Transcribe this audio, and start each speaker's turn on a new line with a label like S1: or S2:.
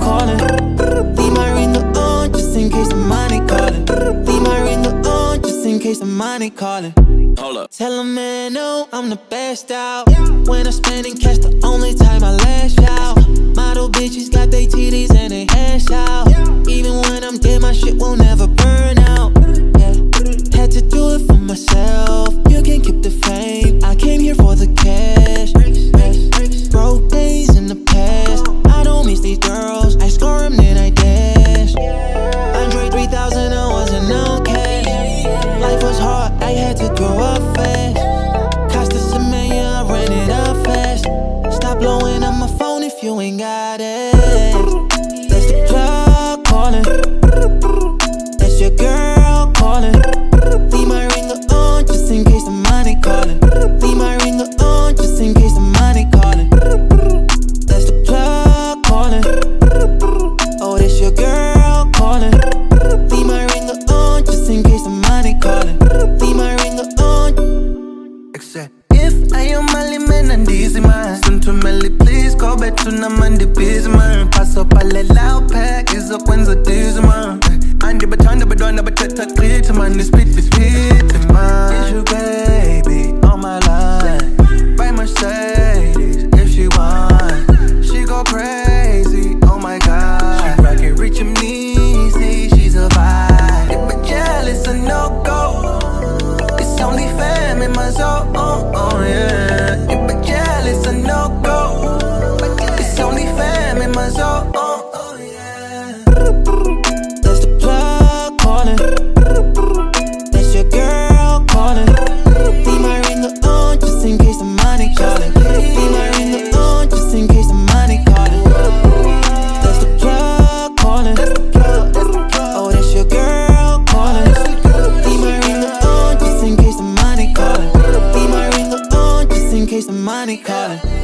S1: calling. Leave my ringer on just in case the money calling. Leave my ringer on just in case the money calling.
S2: Hold up.
S1: Tell a man no, I'm the best out. When I spend in cash, the only time I lash out. Model bitches got they titties and they hash out. Even when I'm dead, my shit will never burn out. Yeah. Had to do it for myself. You can keep the fame. I came here for the cash. Broke days in the past. I don't miss these girls. I score them, then I dash. Andre 3000, I wasn't okay. Life was hard, I had to grow up fast. Cost us a million, I ran it up fast. Stop blowing up my phone if you ain't got it. That's the plug calling. That's your girl calling. Leave my ringer on just in case the money calling. Leave my ringer on just in case the money calling. That's the plug calling. Oh, that's your girl calling. Leave my ringer on just in case the money calling. Leave my ringer on.
S3: Except if I am Mali man and easy man. Soon to Melly, please call back to Namandi busy man. Pass up alle loud pack is up when the days man. And the baton the badon but tat create man. This beat man. It's your baby on my line. Buy Mercedes if she want. She go crazy, oh my god. She rockin' rich and easy, she's a vibe. If I'm jealous, a no-go. It's only fam in my zone, oh yeah. If I'm jealous, a no-go. It's only fam in my zone, oh yeah.
S1: That's the plug calling. That's your girl calling. Leave my ringer on just in case the money calling. Leave my ringer on just in case the money calling. That's the plug calling. Oh, that's your girl calling. Leave my ringer on just in case the money calling. Leave my ringer on just in case the money calling.